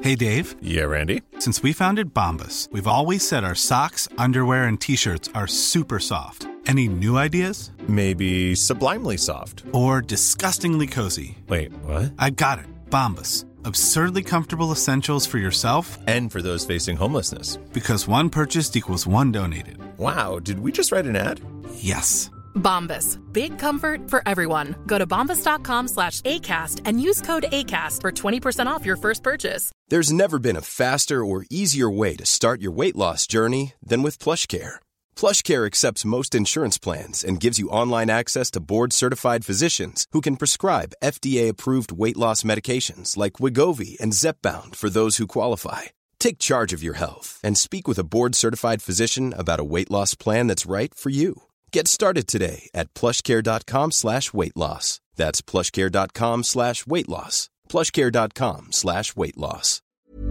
Hey, Dave. Yeah, Randy? Since we founded Bombas, we've always said our socks, underwear, and T-shirts are super soft. Any new ideas? Maybe sublimely soft. Or disgustingly cozy. Wait, what? I got it. Bombas. Absurdly comfortable essentials for yourself and for those facing homelessness. Because one purchased equals one donated. Wow, did we just write an ad? Yes. Bombas. Big comfort for everyone. Go to bombas.com/ACAST and use code ACAST for 20% off your first purchase. There's never been a faster or easier way to start your weight loss journey than with PlushCare. PlushCare accepts most insurance plans and gives you online access to board-certified physicians who can prescribe FDA-approved weight loss medications like Wegovy and Zepbound for those who qualify. Take charge of your health and speak with a board-certified physician about a weight loss plan that's right for you. Get started today at plushcare.com/weight-loss. That's plushcare.com/weight-loss. plushcare.com/weight-loss.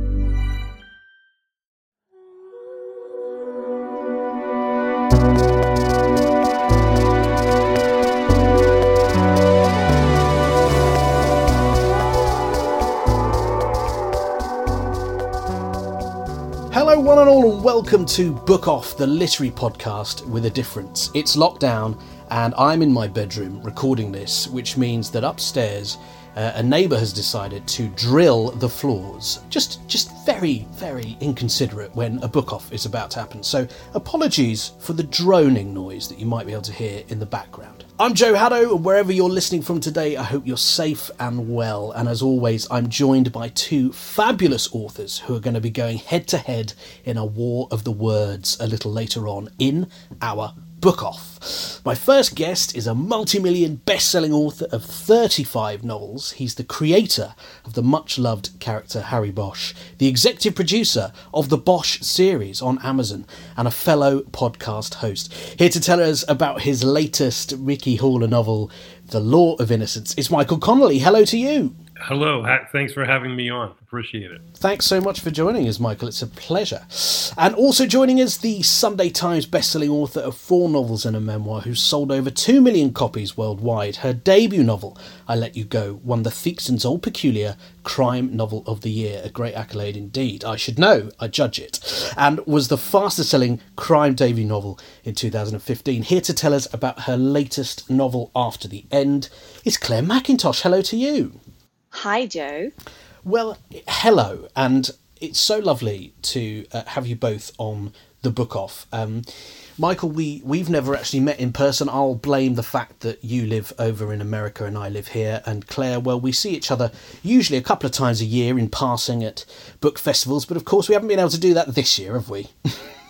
Hello one and all and welcome to Book Off, the literary podcast with a difference. It's lockdown and I'm in my bedroom recording this, which means that upstairs a neighbour has decided to drill the floors. Just very, very inconsiderate when a book off is about to happen. So apologies for the droning noise that you might be able to hear in the background. I'm Joe Haddo, and wherever you're listening from today, I hope you're safe and well. And as always, I'm joined by two fabulous authors who are going to be going head to head in a war of the words a little later on in our book off. My first guest is a multi-million best-selling author of 35 novels. He's the creator of the much-loved character Harry Bosch, the executive producer of the Bosch series on Amazon, and a fellow podcast host. Here to tell us about his latest Ricky Haller novel, The Law of Innocence, is Michael Connolly. Hello to you. Hello, thanks for having me on. Appreciate it. Thanks so much for joining us, Michael. It's a pleasure. And also joining us, the Sunday Times bestselling author of 4 novels and a memoir who's sold over 2 million copies worldwide. Her debut novel, I Let You Go, won the Theakston's Old Peculier Crime Novel of the Year, a great accolade indeed. I should know, I judge it. And was the fastest selling crime debut novel in 2015. Here to tell us about her latest novel, After the End, is Claire Mackintosh. Hello to you. Hi, Joe. Well, hello, and it's so lovely to have you both on the book off. Michael, we've never actually met in person. I'll blame the fact that you live over in America and I live here. And Claire, well, we see each other usually a couple of times a year in passing at book festivals, but of course we haven't been able to do that this year, have we?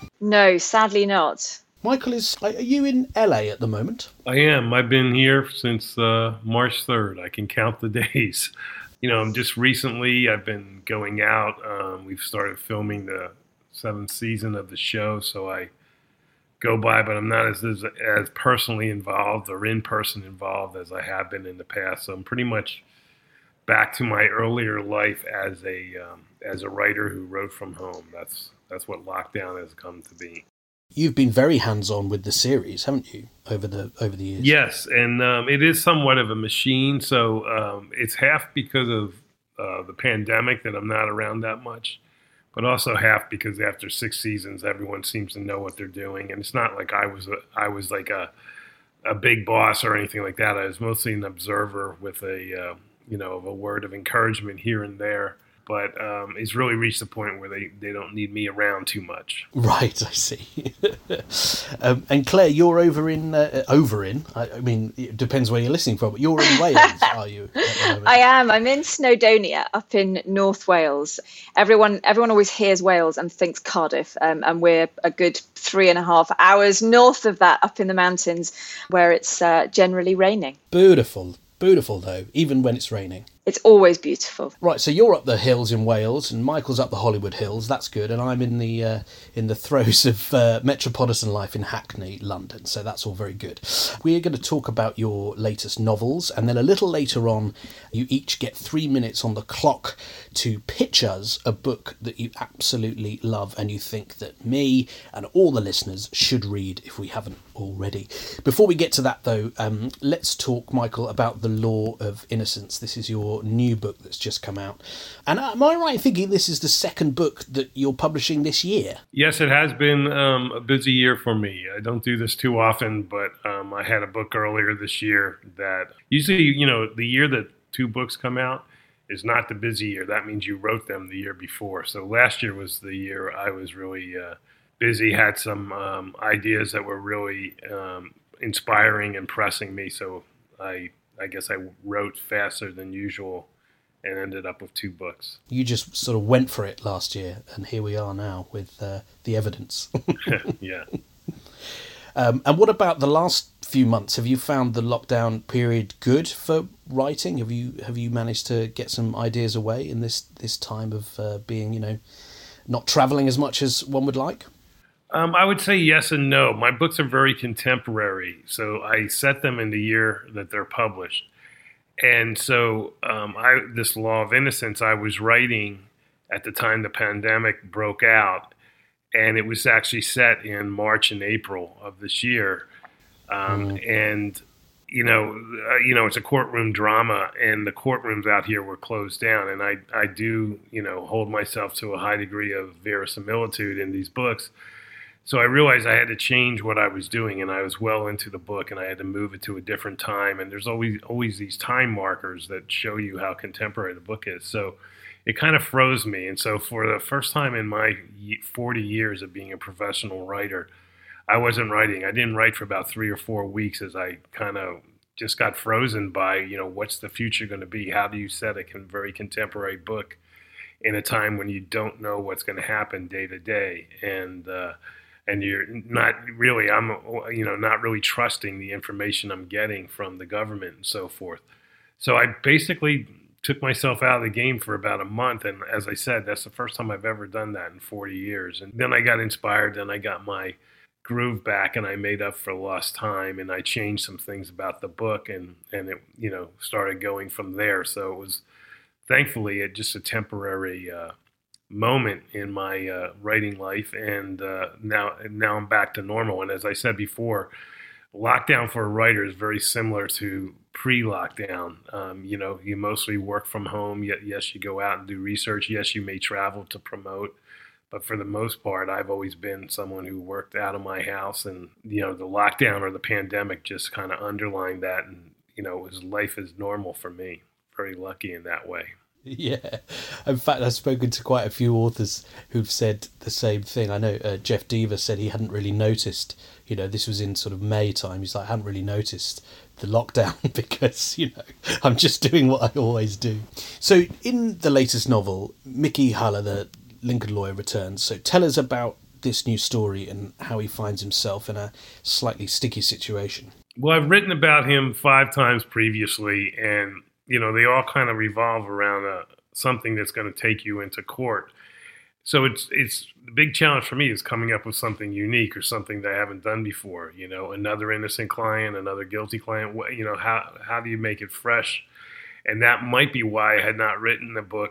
No, sadly not. Michael, are you in LA at the moment? I am. I've been here since March 3rd. I can count the days. You know, just recently I've been going out. We've started filming the 7th season of the show, so I go by, but I'm not as personally involved or in-person involved as I have been in the past. So I'm pretty much back to my earlier life as a writer who wrote from home. That's what lockdown has come to be. You've been very hands-on with the series, haven't you, over the years? Yes, and it is somewhat of a machine. So it's half because of the pandemic that I'm not around that much, but also half because after 6 seasons, everyone seems to know what they're doing, and it's not like I was like a big boss or anything like that. I was mostly an observer with a word of encouragement here and there. But it's really reached the point where they don't need me around too much. Right, I see. And Claire, you're over in, I mean, it depends where you're listening from, but you're in Wales, are you? I am. I'm in Snowdonia up in North Wales. Everyone always hears Wales and thinks Cardiff, and we're a good 3.5 hours north of that up in the mountains where it's generally raining. Beautiful though, even when it's raining. It's always beautiful. Right, so you're up the hills in Wales, and Michael's up the Hollywood Hills. That's good, and I'm in the throes of metropolitan life in Hackney, London. So that's all very good. We're going to talk about your latest novels, and then a little later on, you each get 3 minutes on the clock to pitch us a book that you absolutely love, and you think that me and all the listeners should read if we haven't already. Before we get to that, though, let's talk, Michael, about The Law of Innocence. This is your your new book that's just come out. And am I right in thinking this is the second book that you're publishing this year? Yes, it has been a busy year for me. I don't do this too often, but I had a book earlier this year that usually, the year that 2 books come out is not the busy year. That means you wrote them the year before. So last year was the year I was really busy, had some ideas that were really inspiring and pressing me. So I guess I wrote faster than usual and ended up with 2 books. You just sort of went for it last year, and here we are now with the evidence. Yeah. And what about the last few months? Have you found the lockdown period good for writing? Have you managed to get some ideas away in this time of being, not travelling as much as one would like? I would say yes and no. My books are very contemporary, so I set them in the year that they're published. And so this Law of Innocence I was writing at the time the pandemic broke out, and it was actually set in March and April of this year. And, it's a courtroom drama, and the courtrooms out here were closed down. And I do, hold myself to a high degree of verisimilitude in these books. So I realized I had to change what I was doing, and I was well into the book, and I had to move it to a different time. And there's always these time markers that show you how contemporary the book is. So it kind of froze me. And so for the first time in my 40 years of being a professional writer, I wasn't writing. I didn't write for about 3 or 4 weeks as I kind of just got frozen by, what's the future going to be? How do you set a very contemporary book in a time when you don't know what's going to happen day to day? And you're not really, not really trusting the information I'm getting from the government and so forth. So I basically took myself out of the game for about a month. And as I said, that's the first time I've ever done that in 40 years. And then I got inspired, and I got my groove back, and I made up for lost time, and I changed some things about the book, and it, started going from there. So it was thankfully just a temporary moment in my writing life, and now I'm back to normal. And as I said before, lockdown for a writer is very similar to pre-lockdown. You mostly work from home. Yes, you go out and do research. Yes, you may travel to promote, but for the most part, I've always been someone who worked out of my house, and the lockdown or the pandemic just kind of underlined that, and life is normal for me. Very lucky in that way. Yeah. In fact, I've spoken to quite a few authors who've said the same thing. I know Jeff Deaver said he hadn't really noticed, this was in sort of May time. He's like, I hadn't really noticed the lockdown because, I'm just doing what I always do. So in the latest novel, Mickey Haller, the Lincoln lawyer, returns. So tell us about this new story and how he finds himself in a slightly sticky situation. Well, I've written about him 5 times previously, and they all kind of revolve around something that's going to take you into court. So it's the big challenge for me is coming up with something unique or something that I haven't done before. Another innocent client, another guilty client. How do you make it fresh? And that might be why I had not written the book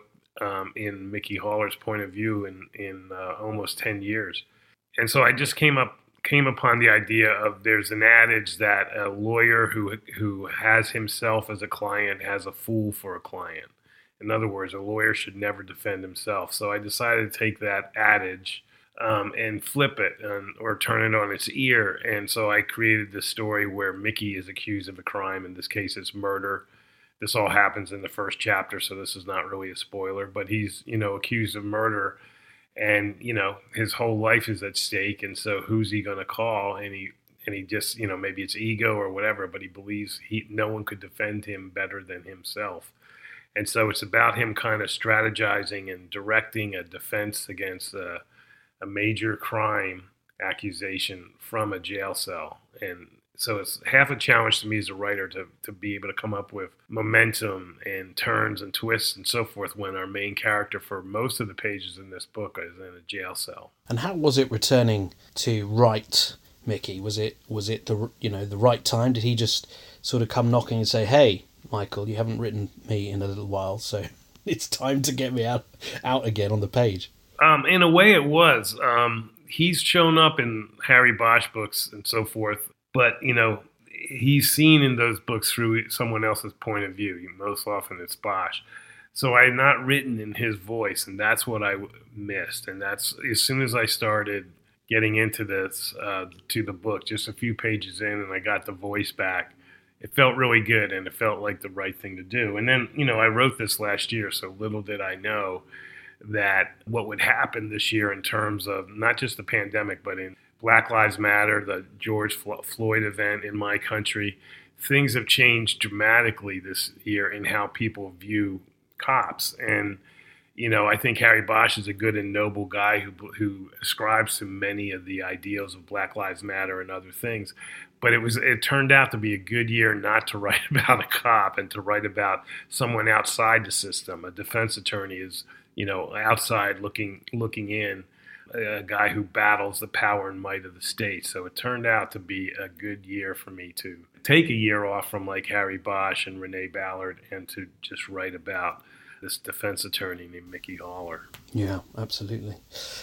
in Mickey Haller's point of view in almost 10 years. And so I just came upon the idea of there's an adage that a lawyer who has himself as a client has a fool for a client. In other words, a lawyer should never defend himself. So I decided to take that adage and flip it or turn it on its ear. And so I created this story where Mickey is accused of a crime. In this case, it's murder. This all happens in the first chapter, so this is not really a spoiler. But he's, accused of murder. And, his whole life is at stake. And so who's he going to call? And he just, maybe it's ego or whatever, but he believes no one could defend him better than himself. And so it's about him kind of strategizing and directing a defense against a major crime accusation from a jail cell. And so it's half a challenge to me as a writer to be able to come up with momentum and turns and twists and so forth when our main character for most of the pages in this book is in a jail cell. And how was it returning to write Mickey? Was it the right time? Did he just sort of come knocking and say, "Hey, Michael, you haven't written me in a little while, so it's time to get me out again on the page"? In a way, it was. He's shown up in Harry Bosch books and so forth. But, he's seen in those books through someone else's point of view. Most often it's Bosch. So I had not written in his voice, and that's what I missed. And that's as soon as I started getting into this, to the book, just a few pages in, and I got the voice back, it felt really good, and it felt like the right thing to do. And then, I wrote this last year, so little did I know that what would happen this year in terms of not just the pandemic, but in Black Lives Matter, the George Floyd event in my country, things have changed dramatically this year in how people view cops. And, I think Harry Bosch is a good and noble guy who ascribes to many of the ideals of Black Lives Matter and other things. But it turned out to be a good year not to write about a cop and to write about someone outside the system. A defense attorney is, outside looking in, a guy who battles the power and might of the state. So it turned out to be a good year for me to take a year off from like Harry Bosch and Renee Ballard and to just write about this defense attorney named Mickey Haller. Yeah, absolutely.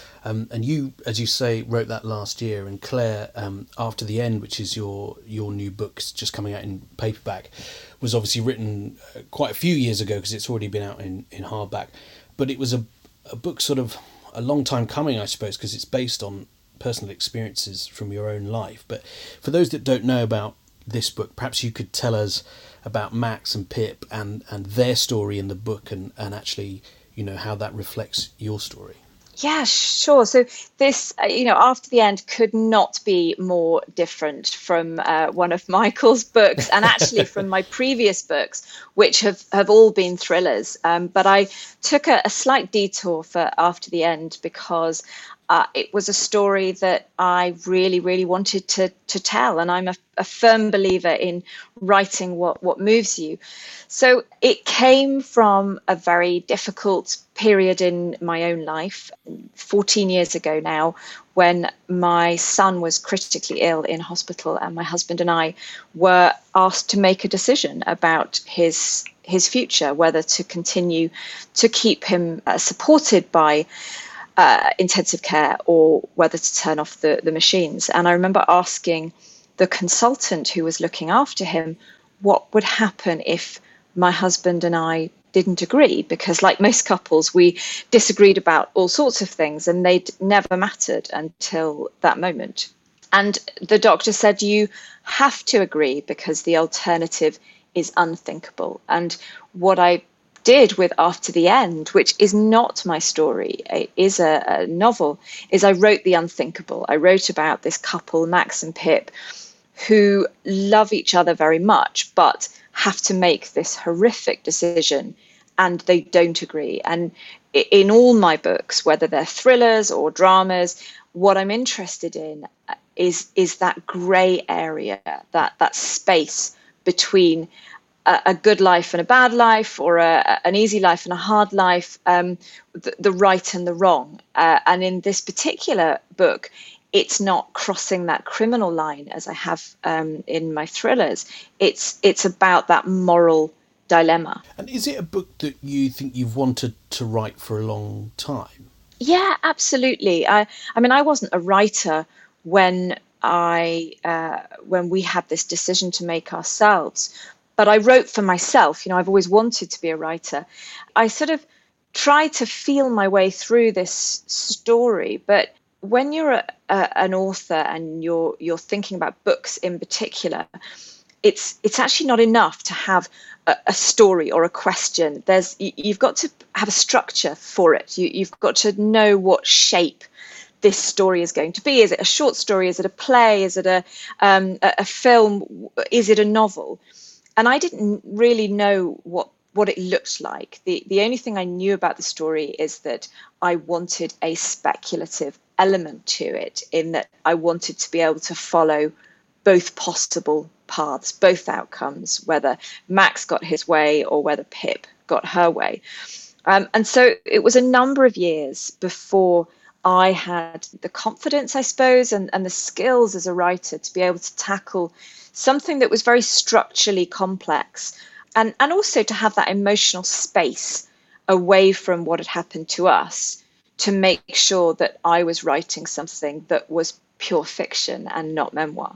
And you, as you say, wrote that last year. And Claire, After the End, which is your new book just coming out in paperback, was obviously written quite a few years ago because it's already been out in hardback. But it was a book sort of a long time coming, I suppose, because it's based on personal experiences from your own life. But for those that don't know about this book, perhaps you could tell us about Max and Pip and their story in the book and actually, how that reflects your story. Yeah, sure. So this, After the End could not be more different from one of Michael's books and actually from my previous books, which have all been thrillers. But I took a slight detour for After the End because it was a story that I really, really wanted to tell. And I'm a firm believer in writing what moves you. So it came from a very difficult period in my own life, 14 years ago now, when my son was critically ill in hospital and my husband and I were asked to make a decision about his future, whether to continue to keep him supported by intensive care or whether to turn off the machines. And I remember asking the consultant who was looking after him what would happen if my husband and I didn't agree, because like most couples, we disagreed about all sorts of things and they'd never mattered until that moment. And the doctor said, you have to agree because the alternative is unthinkable. And what I did with After the End, which is not my story, it is a novel, is I wrote the unthinkable. I wrote about this couple, Max and Pip, who love each other very much, but have to make this horrific decision and they don't agree. And in all my books, whether they're thrillers or dramas, what I'm interested in is that grey area, that space between a good life and a bad life, or an easy life and a hard life, the right and the wrong. And in this particular book, it's not crossing that criminal line as I have in my thrillers. It's about that moral dilemma. And is it a book that you think you've wanted to write for a long time? Yeah, absolutely. I mean, I wasn't a writer when we had this decision to make ourselves, but I wrote for myself. I've always wanted to be a writer. I sort of tried to feel my way through this story, but when you're an author and you're thinking about books in particular, it's actually not enough to have a story or a question. You've got to have a structure for it. You've got to know what shape this story is going to be. Is it a short story? Is it a play? Is it a film? Is it a novel? And I didn't really know what it looked like. The only thing I knew about the story is that I wanted a speculative element to it, in that I wanted to be able to follow both possible paths, both outcomes, whether Max got his way or whether Pip got her way. And so it was a number of years before I had the confidence, I suppose, and the skills as a writer to be able to tackle something that was very structurally complex, and also to have that emotional space away from what had happened to us, to make sure that I was writing something that was pure fiction and not memoir.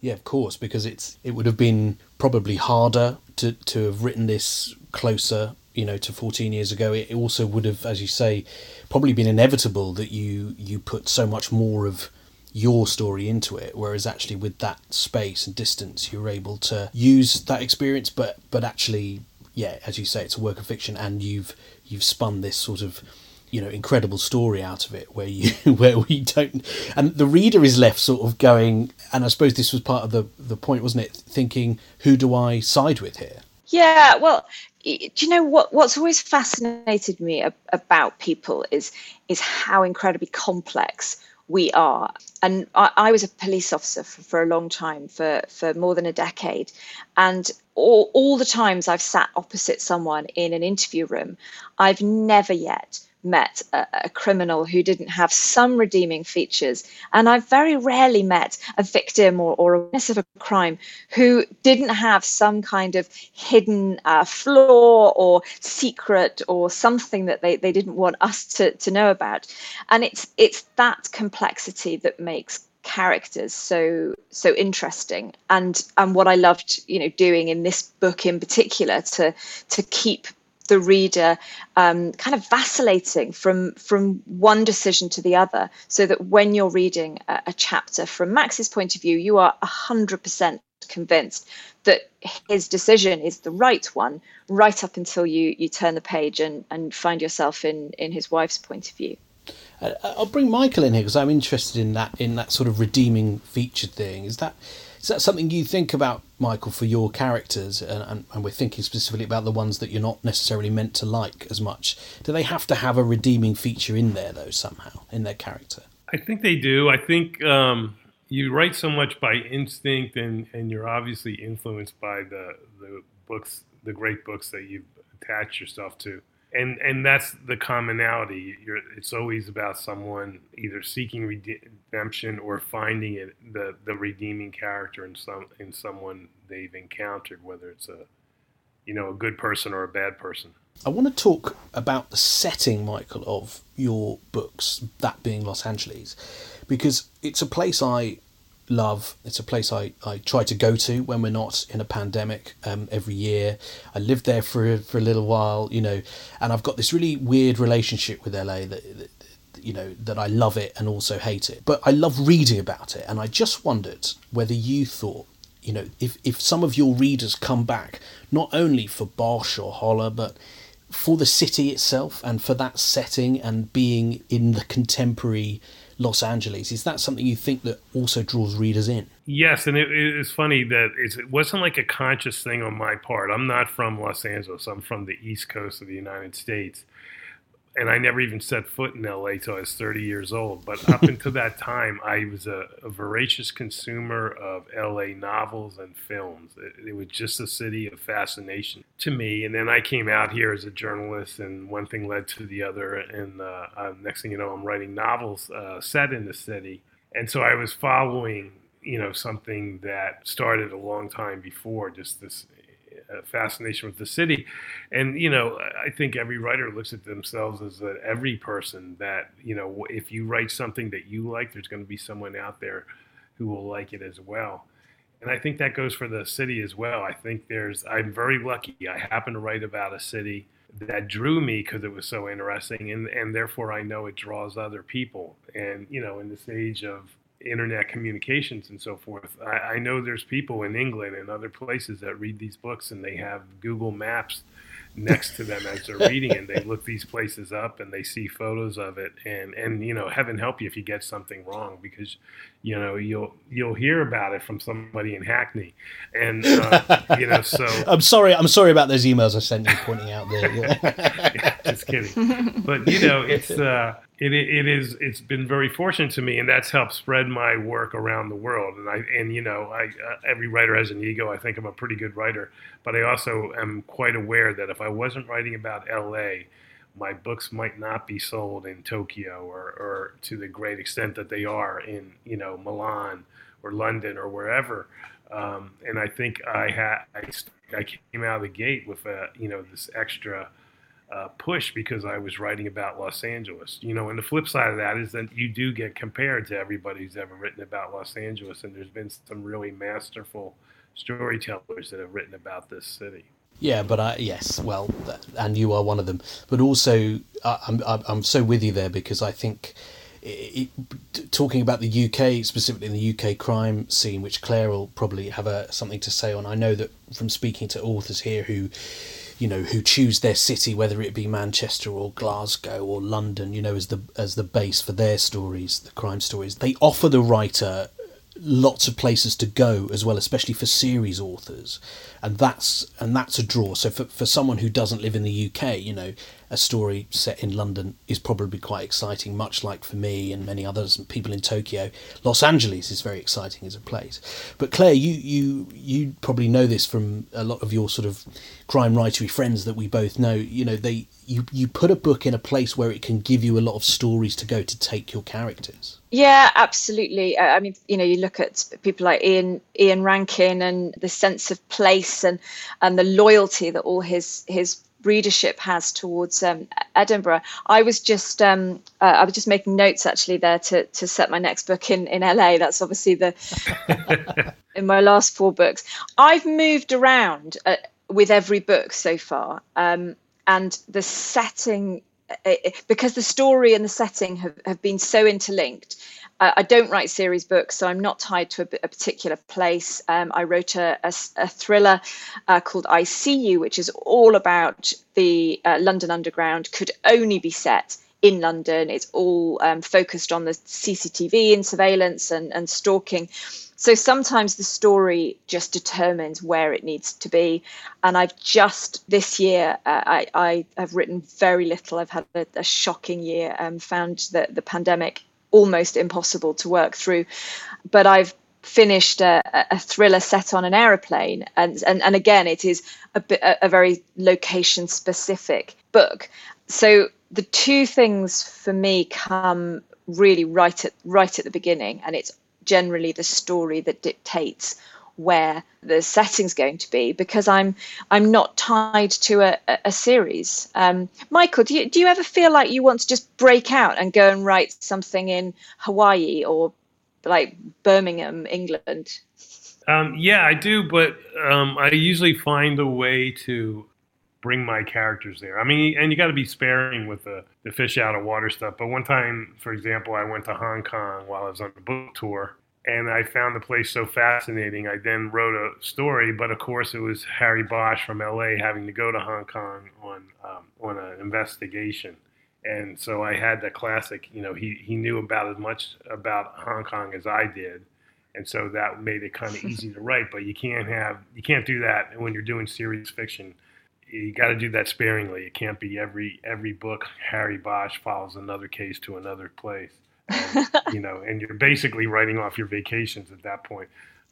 Yeah, of course, because it would have been probably harder to have written this closer, to 14 years ago. It also would have, as you say, probably been inevitable that you put so much more of your story into it, whereas actually with that space and distance, you're able to use that experience, but actually, yeah, as you say, it's a work of fiction, and you've spun this sort of incredible story out of it, where we don't, and the reader is left sort of going, and I suppose this was part of the point, wasn't it, thinking, who do I side with here? Yeah, well, do you know what's always fascinated me about people is how incredibly complex we are. And I was a police officer for a long time, for more than a decade, and all the times I've sat opposite someone in an interview room, I've never yet met a criminal who didn't have some redeeming features, and I've very rarely met a victim or a witness of a crime who didn't have some kind of hidden flaw or secret or something that they didn't want us to know about. And it's that complexity that makes characters so interesting, and what I loved doing in this book in particular, to keep the reader kind of vacillating from one decision to the other, so that when you're reading a chapter from Max's point of view, you are 100% convinced that his decision is the right one, right up until you turn the page and find yourself in his wife's point of view. I'll bring Michael in here, because I'm interested in that sort of redeeming feature thing. Is that something you think about, Michael, for your characters? And we're thinking specifically about the ones that you're not necessarily meant to like as much. Do they have to have a redeeming feature in there, though, somehow, in their character? I think they do. I think you write so much by instinct, and you're obviously influenced by the books, the great books that you've attached yourself to. And that's the commonality. It's always about someone either seeking redemption or finding the redeeming character in someone they've encountered, whether it's a good person or a bad person. I want to talk about the setting, Michael, of your books, that being Los Angeles, because it's a place I love. It's a place I try to go to when we're not in a pandemic every year. I lived there for a little while, and I've got this really weird relationship with LA that I love it and also hate it. But I love reading about it, and I just wondered whether you thought, if some of your readers come back, not only for Bosch or Holler, but for the city itself and for that setting and being in the contemporary Los Angeles, is that something you think that also draws readers in? Yes, and it's funny that it wasn't like a conscious thing on my part. I'm not from Los Angeles. I'm from the East Coast of the United States. And I never even set foot in LA till I was 30 years old. But up until that time, I was a voracious consumer of LA novels and films. It was just a city of fascination to me. And then I came out here as a journalist, and one thing led to the other. And next thing you know, I'm writing novels set in the city. And so I was following, something that started a long time before, just this fascination with the city. And I think every writer looks at themselves as every person that if you write something that you like, there's going to be someone out there who will like it as well. And I think that goes for the city as well. I think I'm very lucky. I happen to write about a city that drew me because it was so interesting, and therefore I know it draws other people. And in this age of internet communications and so forth, I know there's people in England and other places that read these books, and they have Google Maps next to them as they're reading, and they look these places up and they see photos of it, and heaven help you if you get something wrong, because you'll hear about it from somebody in Hackney, and so I'm sorry about those emails I sent you pointing out there. Yeah, just kidding. But it's been very fortunate to me, and that's helped spread my work around the world. And every writer has an ego. I think I'm a pretty good writer, but I also am quite aware that if I wasn't writing about LA, my books might not be sold in Tokyo or to the great extent that they are in Milan or London or wherever. And I think I came out of the gate with this extra push because I was writing about Los Angeles. And the flip side of that is that you do get compared to everybody who's ever written about Los Angeles, and there's been some really masterful storytellers that have written about this city. Yeah, but yes, well, and you are one of them. But also, I'm so with you there, because I think talking about the UK, specifically in the UK crime scene, which Claire will probably have something to say on. I know that from speaking to authors here who choose their city, whether it be Manchester or Glasgow or London, as the base for their stories, the crime stories, they offer the writer lots of places to go as well, especially for series authors, and that's a draw. So for someone who doesn't live in the UK, a story set in London is probably quite exciting, much like for me and many others and people in Tokyo. Los Angeles is very exciting as a place. But Claire, you probably know this from a lot of your sort of crime writery friends that we both know. You put a book in a place where it can give you a lot of stories to go to take your characters. Yeah, absolutely. I mean, you look at people like Ian Rankin and the sense of place and the loyalty that all his readership has towards Edinburgh. I was just making notes actually there to set my next book in LA. That's obviously in my last 4 books. I've moved around with every book so far, and the setting, because the story and the setting have been so interlinked. I don't write series books, so I'm not tied to a particular place. I wrote a thriller called I See You, which is all about the London Underground, could only be set in London. It's all focused on the CCTV and surveillance and stalking. So sometimes the story just determines where it needs to be. And I've just this year, I have written very little. I've had a shocking year, found that the pandemic almost impossible to work through. But I've finished a thriller set on an aeroplane. And again, it is a very location specific book. So the two things for me come really right at the beginning, and it's generally the story that dictates where the setting's going to be, because I'm not tied to a series. Michael, do you ever feel like you want to just break out and go and write something in Hawaii or like Birmingham, England? Yeah, I do, but I usually find a way to bring my characters there. I mean, and you got to be sparing with the fish out of water stuff. But one time, for example, I went to Hong Kong while I was on the book tour, and I found the place so fascinating. I then wrote a story, but of course it was Harry Bosch from LA having to go to Hong Kong on an investigation. And so I had the classic, he knew about as much about Hong Kong as I did. And so that made it kind of easy to write, but you can't do that when you're doing series fiction. You got to do that sparingly. It can't be every book Harry Bosch follows another case to another place. And you're basically writing off your vacations at that point.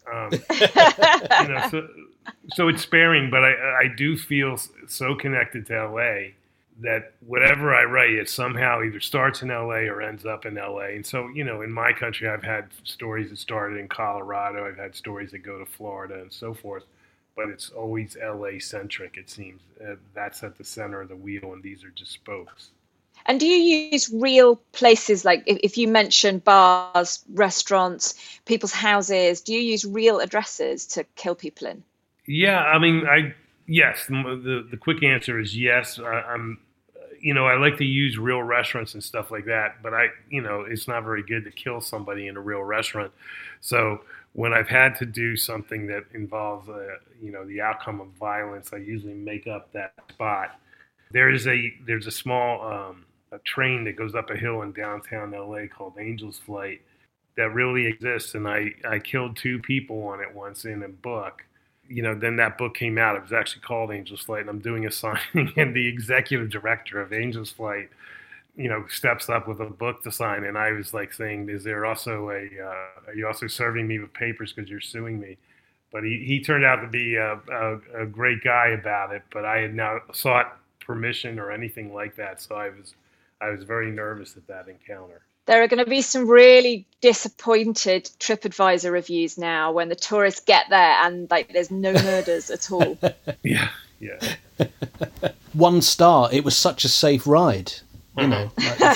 So it's sparing, but I do feel so connected to LA that whatever I write, it somehow either starts in LA or ends up in LA. And so, in my country, I've had stories that started in Colorado. I've had stories that go to Florida and so forth, but it's always LA centric. It seems that's at the center of the wheel, and these are just spokes. And do you use real places, like if you mention bars, restaurants, people's houses, do you use real addresses to kill people in? Yeah, I mean, yes. The quick answer is yes. I like to use real restaurants and stuff like that, but it's not very good to kill somebody in a real restaurant. So when I've had to do something that involves, the outcome of violence, I usually make up that spot. There's a small a train that goes up a hill in downtown LA called Angel's Flight that really exists, and I killed 2 people on it once in a book. Then that book came out. It was actually called Angel's Flight, and I'm doing a signing, and the executive director of Angel's Flight, steps up with a book to sign, and I was like saying, "Is there also are you also serving me with papers because you're suing me?" But he turned out to be a great guy about it. But I had not sought permission or anything like that, so I was very nervous at that encounter. There are going to be some really disappointed TripAdvisor reviews now when the tourists get there and there's no murders at all. Yeah. 1 star. It was such a safe ride. You know. Like, this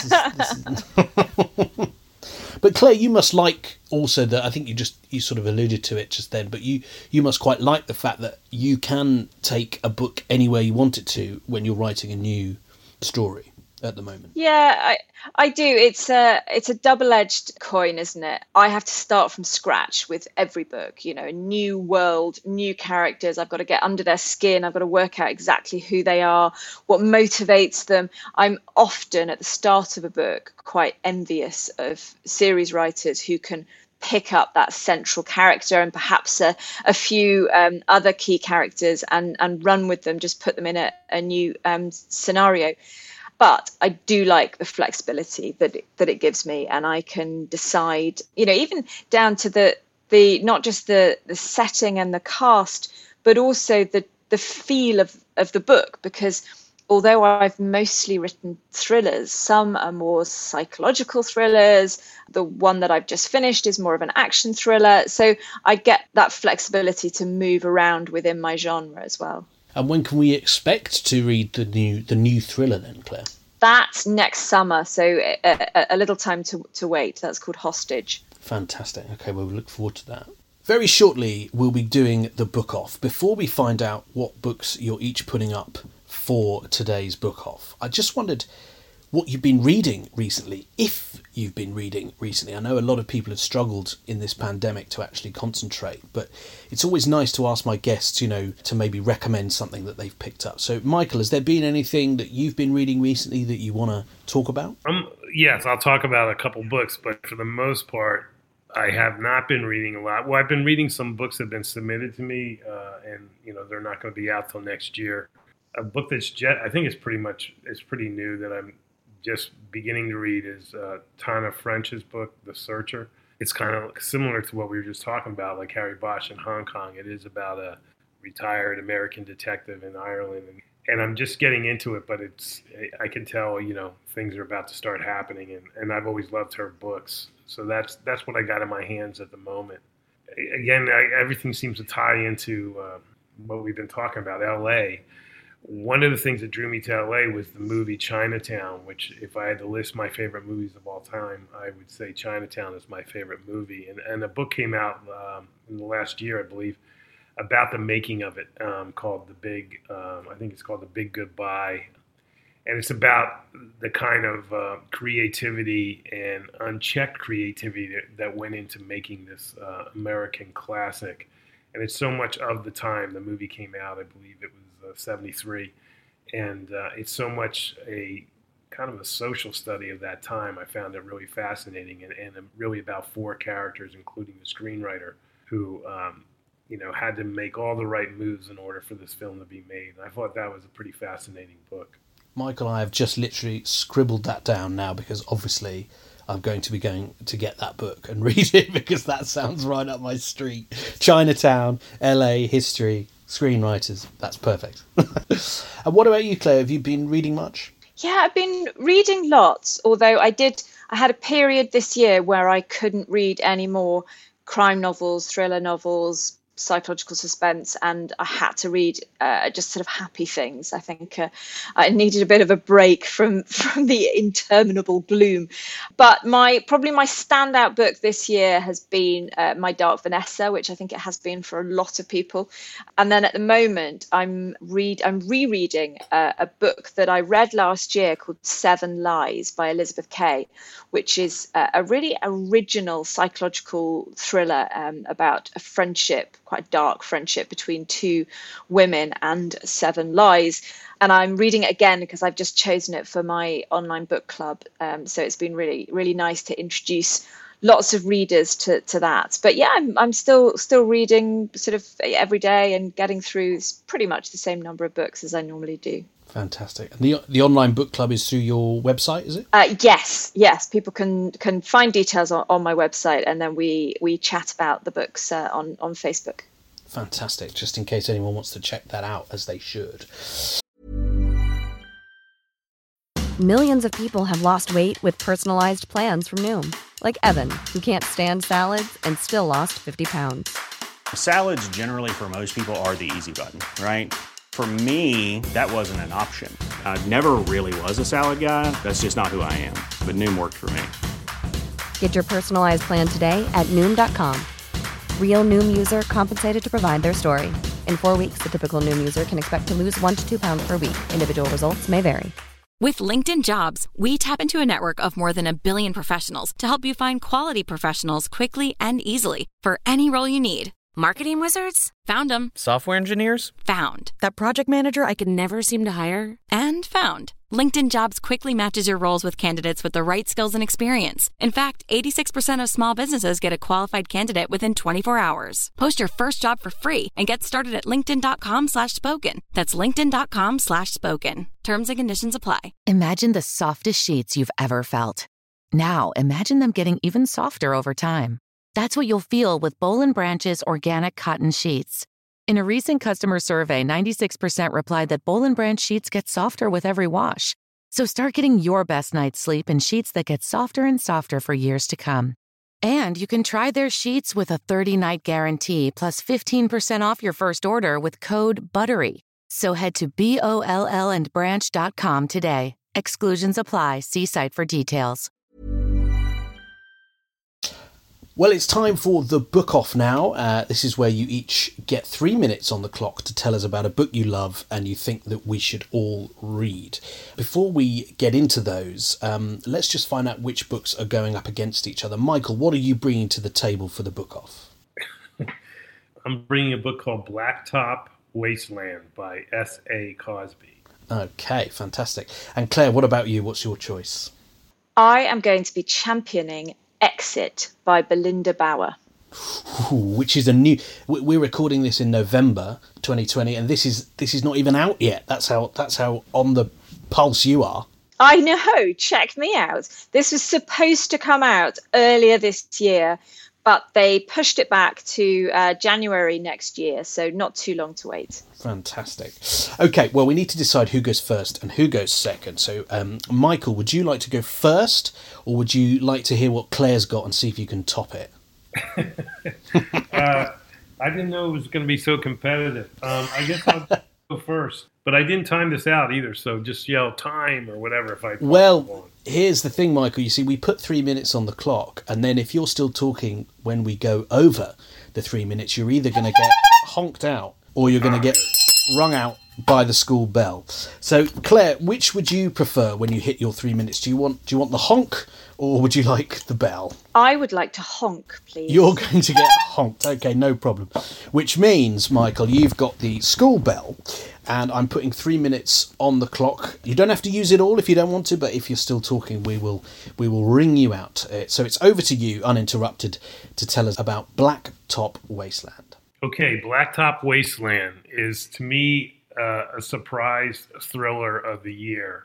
is... But Claire, you must like also that, I think you sort of alluded to it just then, but you must quite like the fact that you can take a book anywhere you want it to when you're writing a new story at the moment. Yeah, I do. It's a double-edged coin, isn't it? I have to start from scratch with every book, you know, a new world, new characters. I've got to get under their skin. I've got to work out exactly who they are, what motivates them. I'm often at the start of a book quite envious of series writers who can pick up that central character and perhaps a few other key characters and run with them, just put them in a new scenario. But I do like the flexibility that it gives me, and I can decide, you know, even down to the not just the setting and the cast, but also the feel of the book. Because although I've mostly written thrillers, some are more psychological thrillers. The one that I've just finished is more of an action thriller. So I get that flexibility to move around within my genre as well. And when can we expect to read the new thriller then, Claire? That's next summer, so a little time to wait. That's called Hostage. Fantastic. Okay, well, we look forward to that. Very shortly, we'll be doing the book off. Before we find out what books you're each putting up for today's book off, I just wondered what you've been reading recently, if you've been reading recently. I know a lot of people have struggled in this pandemic to actually concentrate, but it's always nice to ask my guests, you know, to maybe recommend something that they've picked up. So, Michael, has there been anything that you've been reading recently that you want to talk about? Yes, I'll talk about a couple books, but for the most part, I have not been reading a lot. Well, I've been reading some books that have been submitted to me, and, you know, they're not going to be out till next year. A book that's I think it's pretty new that I'm just beginning to read is Tana French's book, The Searcher. It's kind of similar to what we were just talking about, like Harry Bosch in Hong Kong. It is about a retired American detective in Ireland. And I'm just getting into it, but I can tell, you know, things are about to start happening. And I've always loved her books. So that's what I got in my hands at the moment. Again, everything seems to tie into what we've been talking about, L.A. One of the things that drew me to LA was the movie Chinatown, which if I had to list my favorite movies of all time, I would say Chinatown is my favorite movie. And a book came out in the last year, I believe, about the making of it, called I think it's called The Big Goodbye. And it's about the kind of creativity and unchecked creativity that went into making this American classic. And it's so much of the time. The movie came out, I believe it was 73, and it's so much a kind of a social study of that time. I found it really fascinating, and really about 4 characters, including the screenwriter, who you know, had to make all the right moves in order for this film to be made. And I thought that was a pretty fascinating book. Michael, I have just literally scribbled that down now, because obviously I'm going to be going to get that book and read it, because that sounds right up my street. Chinatown, LA, history, screenwriters. That's perfect. And what about you, Claire? Have you been reading much? Yeah, I've been reading lots, although I had a period this year where I couldn't read any more crime novels, thriller novels, psychological suspense, and I had to read just sort of happy things. I think I needed a bit of a break from the interminable gloom. But probably my standout book this year has been My Dark Vanessa, which I think it has been for a lot of people. And then at the moment, I'm rereading a book that I read last year called 7 Lies by Elizabeth Kay, which is a really original psychological thriller about a friendship, quite dark friendship between 2 women, and 7 lies. And I'm reading it again because I've just chosen it for my online book club. So it's been really, really nice to introduce lots of readers to that. But yeah, I'm still reading sort of every day and getting through pretty much the same number of books as I normally do. Fantastic. And the online book club is through your website, is it? Yes. People can find details on my website, and then we chat about the books on Facebook. Fantastic. Just in case anyone wants to check that out, as they should. Millions of people have lost weight with personalized plans from Noom. Like Evan, who can't stand salads and still lost 50 pounds. Salads generally for most people are the easy button, right? For me, that wasn't an option. I never really was a salad guy. That's just not who I am. But Noom worked for me. Get your personalized plan today at Noom.com. Real Noom user compensated to provide their story. In 4 weeks, the typical Noom user can expect to lose 1 to 2 pounds per week. Individual results may vary. With LinkedIn Jobs, we tap into a network of more than 1 billion professionals to help you find quality professionals quickly and easily for any role you need. Marketing wizards? Found them. Software engineers? Found. That project manager I could never seem to hire? And found. LinkedIn Jobs quickly matches your roles with candidates with the right skills and experience. In fact, 86% of small businesses get a qualified candidate within 24 hours. Post your first job for free and get started at linkedin.com/spoken. That's linkedin.com/spoken. Terms and conditions apply. Imagine the softest sheets you've ever felt. Now, imagine them getting even softer over time. That's what you'll feel with Boll & Branch's organic cotton sheets. In a recent customer survey, 96% replied that Boll & Branch sheets get softer with every wash. So start getting your best night's sleep in sheets that get softer and softer for years to come. And you can try their sheets with a 30-night guarantee plus 15% off your first order with code BUTTERY. So head to BOLLandbranch.com today. Exclusions apply. See site for details. Well, it's time for the book off now. This is where you each get 3 minutes on the clock to tell us about a book you love and you think that we should all read. Before we get into those, let's just find out which books are going up against each other. Michael, what are you bringing to the table for the book off? I'm bringing a book called Blacktop Wasteland by S.A. Cosby. Okay, fantastic. And Claire, what about you? What's your choice? I am going to be championing Exit by Belinda Bauer. Ooh, which is a new. We're recording this in November 2020, and this is not even out yet. That's how on the pulse you are. I know. Check me out. This was supposed to come out earlier this year, but they pushed it back to January next year, so not too long to wait. Fantastic. Okay, well, we need to decide who goes first and who goes second. So, Michael, would you like to go first, or would you like to hear what Claire's got and see if you can top it? I didn't know it was going to be so competitive. I guess I'll go first. But I didn't time this out either, so just yell time or whatever if I... Well, here's the thing, Michael. You see, we put 3 minutes on the clock, and then if you're still talking when we go over the 3 minutes, you're either going to get honked out or you're going to get rung out by the school bell. So, Claire, which would you prefer when you hit your 3 minutes? Do you want the honk or would you like the bell? I would like to honk, please. You're going to get honked. Okay, no problem. Which means, Michael, you've got the school bell, and I'm putting 3 minutes on the clock. You don't have to use it all if you don't want to, but if you're still talking, we will ring you out. So it's over to you, uninterrupted, to tell us about Blacktop Wasteland. Okay, Blacktop Wasteland is, to me, a surprise thriller of the year.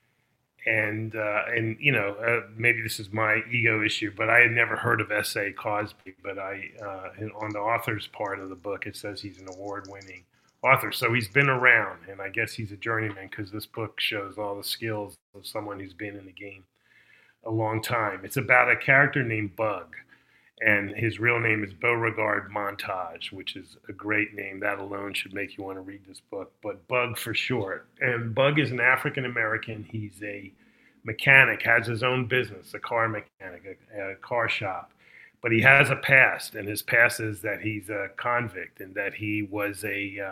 And you know, maybe this is my ego issue, but I had never heard of S.A. Cosby. But on the author's part of the book, it says he's an award-winning author. So he's been around, and I guess he's a journeyman because this book shows all the skills of someone who's been in the game a long time. It's about a character named Bug. And his real name is Beauregard Montage, which is a great name. That alone should make you want to read this book. But Bug for short. And Bug is an African-American. He's a mechanic, has his own business, a car mechanic, a car shop. But he has a past, and his past is that he's a convict and that he was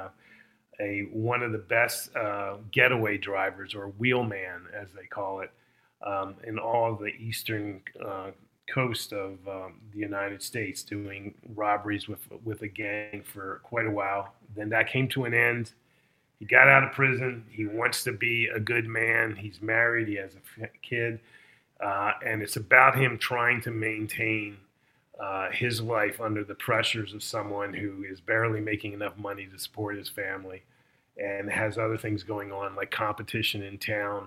one of the best getaway drivers, or wheelman, as they call it, in all of the eastern coast of the United States, doing robberies with a gang for quite a while. Then that came to an end. He got out of prison. He wants to be a good man. He's married. He has a kid. And it's about him trying to maintain his life under the pressures of someone who is barely making enough money to support his family and has other things going on, like competition in town,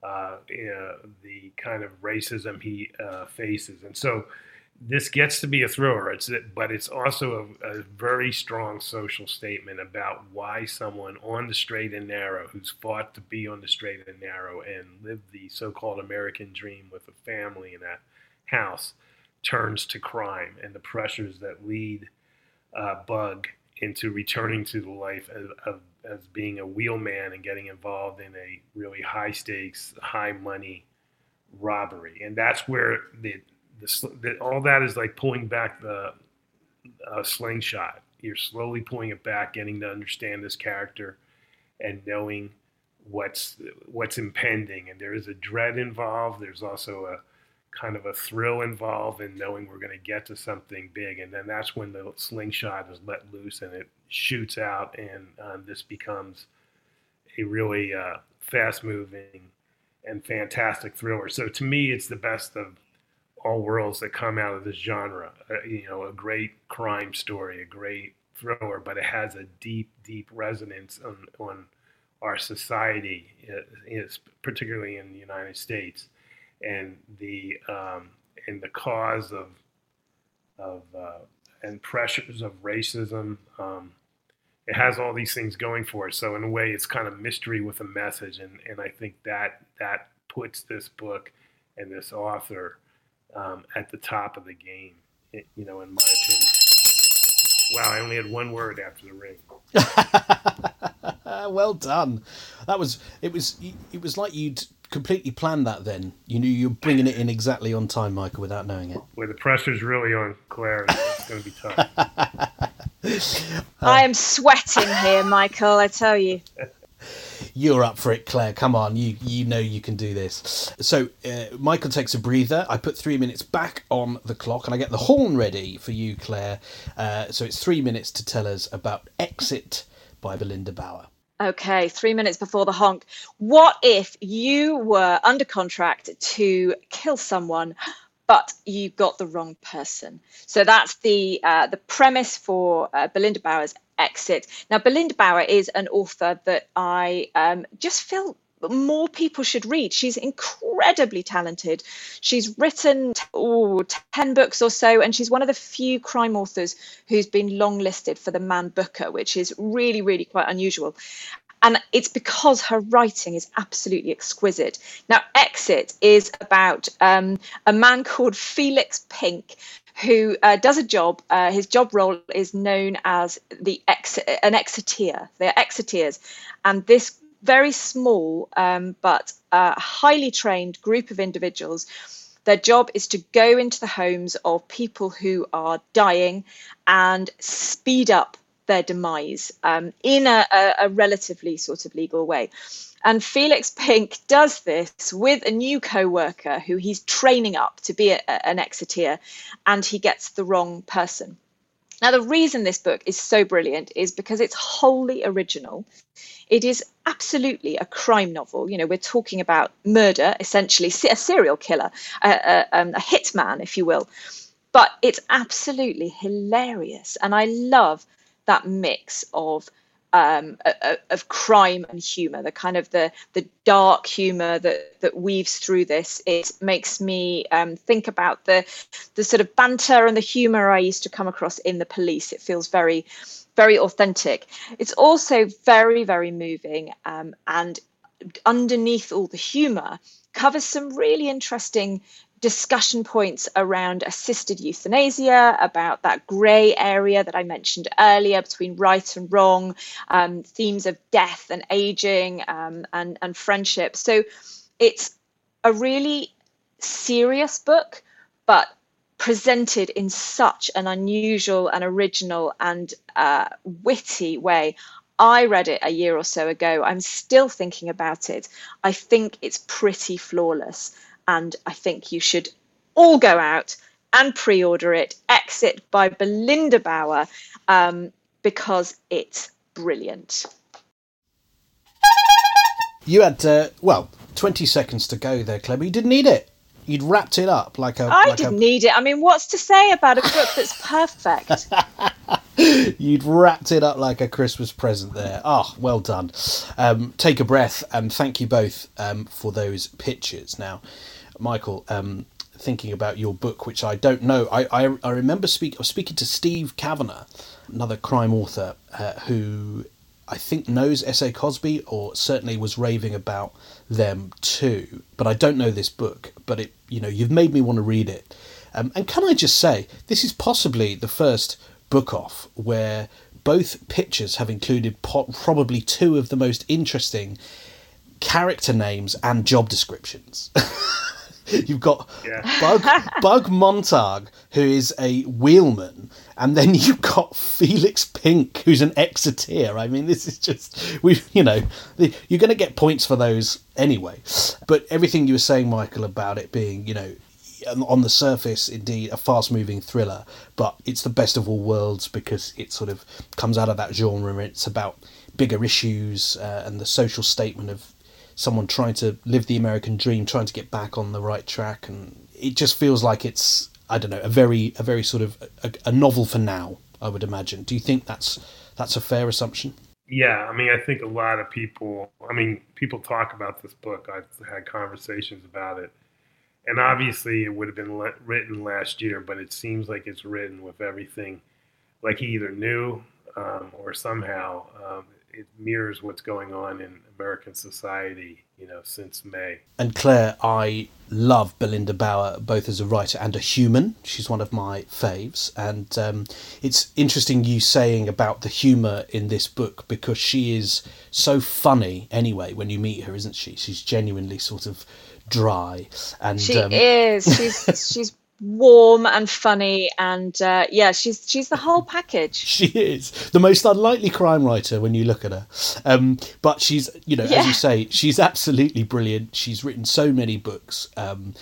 the kind of racism he faces. And so this gets to be a thriller, but it's also a very strong social statement about why someone on the straight and narrow, who's fought to be on the straight and narrow and live the so-called American dream with a family in a house, turns to crime, and the pressures that lead Bug into returning to the life of as being a wheelman and getting involved in a really high stakes, high money robbery. And that's where all that is like pulling back the slingshot. You're slowly pulling it back, getting to understand this character and knowing what's impending. And there is a dread involved. There's also a kind of a thrill involved in knowing we're going to get to something big. And then that's when the slingshot is let loose and it shoots out, and this becomes a really fast-moving and fantastic thriller. So to me, it's the best of all worlds that come out of this genre. A great crime story, a great thriller, but it has a deep, deep resonance on our society, particularly in the United States, and the cause of and pressures of racism. It has all these things going for it. So in a way, it's kind of mystery with a message, and I think that puts this book and this author at the top of the game, in my opinion. Wow, I only had one word after the ring. Well done. It was like you'd completely planned that then. You knew you were bringing it in exactly on time, Michael, without knowing it. Well, the pressure's really on Claire. It's going to be tough. I am sweating here, Michael, I tell you. You're up for it, Claire. Come on, you know you can do this. So Michael takes a breather. I put 3 minutes back on the clock, and I get the horn ready for you, Claire. So it's 3 minutes to tell us about Exit by Belinda Bauer. Okay, 3 minutes before the honk. What if you were under contract to kill someone, but you got the wrong person? So that's the premise for Belinda Bauer's Exit. Now, Belinda Bauer is an author that I just feel more people should read. She's incredibly talented. She's written 10 books or so, and she's one of the few crime authors who's been longlisted for the Man Booker, which is really, really quite unusual. And it's because her writing is absolutely exquisite. Now, Exit is about a man called Felix Pink, who does a job. His job role is known as an exiteer. They're exiteers. And this very small but highly trained group of individuals, their job is to go into the homes of people who are dying and speed up their demise in a relatively sort of legal way. And Felix Pink does this with a new co-worker who he's training up to be an exiteer, and he gets the wrong person. Now, the reason this book is so brilliant is because it's wholly original. It is absolutely a crime novel. We're talking about murder, essentially, a serial killer, a hitman, if you will. But it's absolutely hilarious. And I love that mix of crime and humor, the kind of the dark humor that weaves through this. It makes me think about the sort of banter and the humor I used to come across in The Police. It feels very, very authentic. It's also very, very moving, and underneath all the humor covers some really interesting discussion points around assisted euthanasia, about that grey area that I mentioned earlier between right and wrong, themes of death and aging, and friendship. So it's a really serious book, but presented in such an unusual and original and witty way. I read it a year or so ago. I'm still thinking about it. I think it's pretty flawless. And I think you should all go out and pre-order it. Exit by Belinda Bauer, because it's brilliant. You had, 20 seconds to go there, Claire, but you didn't need it. You'd wrapped it up like a... I didn't need it. I mean, what's to say about a book that's perfect? You'd wrapped it up like a Christmas present there. Oh, well done. Take a breath, and thank you both for those pictures. Now, Michael, thinking about your book, which I don't know, I remember speaking to Steve Kavanagh, another crime author who I think knows S.A. Cosby, or certainly was raving about them too. But I don't know this book, but you've made me want to read it. And can I just say, this is possibly the first book off where both pictures have included probably two of the most interesting character names and job descriptions. You've got Bug Montag, who is a wheelman, and then you've got Felix Pink, who's an Exeter. I mean, this is just, you're going to get points for those anyway. But everything you were saying, Michael, about it being, on the surface, indeed, a fast-moving thriller, but it's the best of all worlds because it sort of comes out of that genre. It's about bigger issues and the social statement of someone trying to live the American dream, trying to get back on the right track, and it just feels like it's, I don't know, a very sort of a novel for now, I would imagine. Do you think that's a fair assumption? Yeah, I mean, I think a lot of people talk about this book. I've had conversations about it. And obviously it would have been written last year, but it seems like it's written with everything, like he either knew or somehow it mirrors what's going on in American society, since May. And Claire, I love Belinda Bauer, both as a writer and a human. She's one of my faves. And it's interesting you saying about the humour in this book, because she is so funny anyway when you meet her, isn't she? She's genuinely sort of dry, and she is. She's warm and funny, and she's the whole package. She is the most unlikely crime writer when you look at her, but she's, as you say, she's absolutely brilliant. She's written so many books, and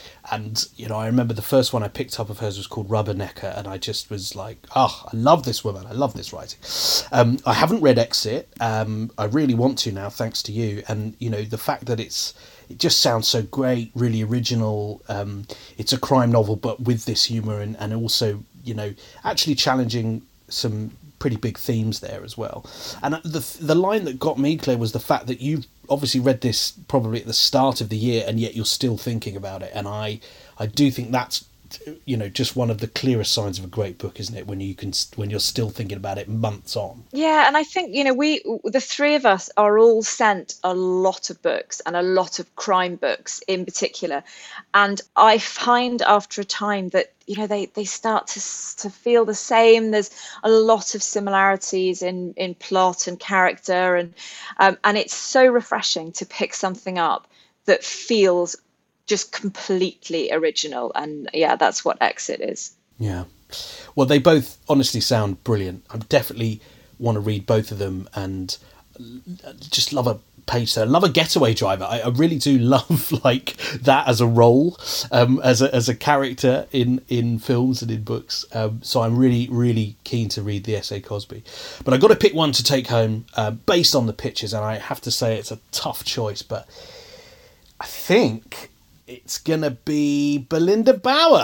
I remember the first one I picked up of hers was called Rubbernecker, and I just was like, I love this woman, I love this writing. I haven't read Exit. I really want to now, thanks to you, and the fact that it just sounds so great, really original. It's a crime novel, but with this humour and also, actually challenging some pretty big themes there as well. And the line that got me, Claire, was the fact that you've obviously read this probably at the start of the year, and yet you're still thinking about it. And I do think that's, just one of the clearest signs of a great book, isn't it? When you're still thinking about it months on. Yeah, and I think the three of us are all sent a lot of books, and a lot of crime books in particular, and I find after a time that they start to feel the same. There's a lot of similarities in plot and character, and it's so refreshing to pick something up that feels just completely original. And that's what Exit is. Yeah. Well, they both honestly sound brilliant. I definitely want to read both of them, and just love a page there. Love a getaway driver. I really do love like that as a role, as a character in films and in books. So I'm really, really keen to read the S.A. Cosby. But I've got to pick one to take home based on the pictures, and I have to say it's a tough choice, but I think it's going to be Belinda Bauer.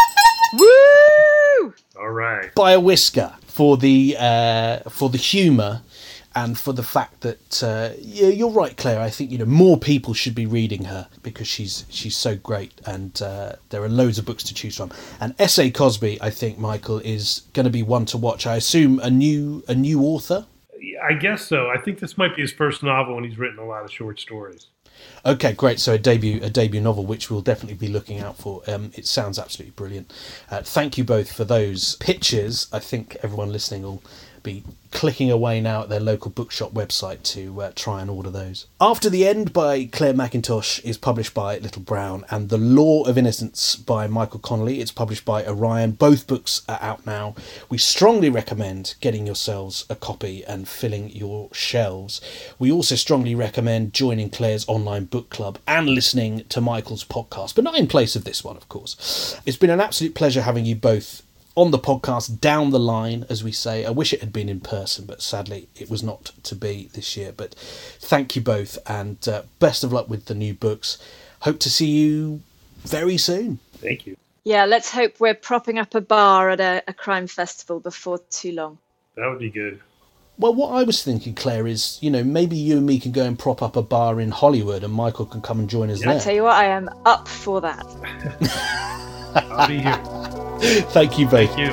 Woo! All right. By a whisker for the humour and for the fact that you're right, Claire. I think more people should be reading her because she's so great, and there are loads of books to choose from. And S.A. Cosby, I think, Michael, is going to be one to watch. I assume a new author. I guess so. I think this might be his first novel, and he's written a lot of short stories. Okay, great. So a debut novel, which we'll definitely be looking out for. It sounds absolutely brilliant. Thank you both for those pitches. I think everyone listening will be clicking away now at their local bookshop website to try and order those. After the End by Claire Mackintosh is published by Little Brown, and The Law of Innocence by Michael Connolly, it's published by Orion. Both books are out now. We strongly recommend getting yourselves a copy and filling your shelves. We also strongly recommend joining Claire's online book club and listening to Michael's podcast, but not in place of this one, of course. It's been an absolute pleasure having you both on the podcast down the line, as we say. I wish it had been in person, but sadly it was not to be this year. But thank you both, and best of luck with the new books. Hope to see you very soon. Thank you. Yeah, let's hope we're propping up a bar at a crime festival before too long. That would be good. Well, what I was thinking, Claire, is, maybe you and me can go and prop up a bar in Hollywood, and Michael can come and join us there. I tell you what, I am up for that. I'll be here. Thank you both. Thank you.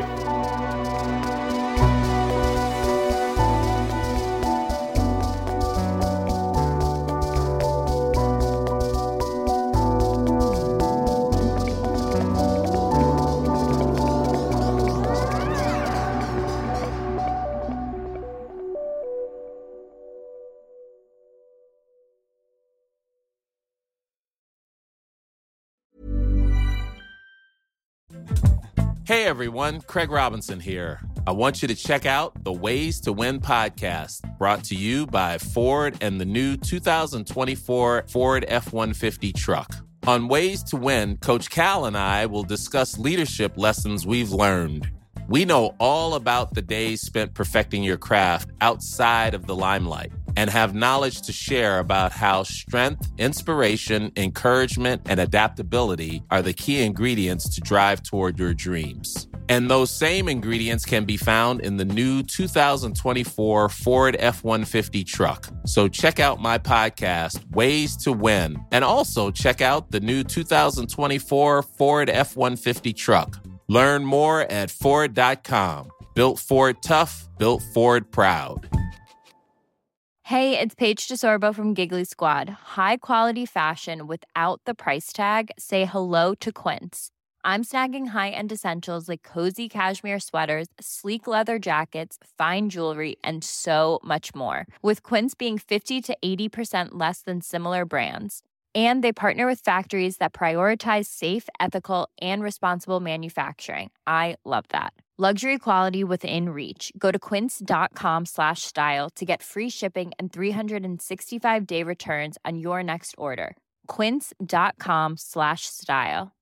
Hey everyone, Craig Robinson here. I want you to check out the Ways to Win podcast, brought to you by Ford and the new 2024 Ford F-150 truck. On Ways to Win, Coach Cal and I will discuss leadership lessons we've learned. We know all about the days spent perfecting your craft outside of the limelight and have knowledge to share about how strength, inspiration, encouragement, and adaptability are the key ingredients to drive toward your dreams. And those same ingredients can be found in the new 2024 Ford F-150 truck. So check out my podcast, Ways to Win, and also check out the new 2024 Ford F-150 truck. Learn more at Ford.com. Built Ford tough, built Ford proud. Hey, it's Paige DeSorbo from Giggly Squad. High quality fashion without the price tag. Say hello to Quince. I'm snagging high-end essentials like cozy cashmere sweaters, sleek leather jackets, fine jewelry, and so much more. With Quince being 50 to 80% less than similar brands. And they partner with factories that prioritize safe, ethical, and responsible manufacturing. I love that. Luxury quality within reach. Go to quince.com/style to get free shipping and 365-day returns on your next order. Quince.com/style.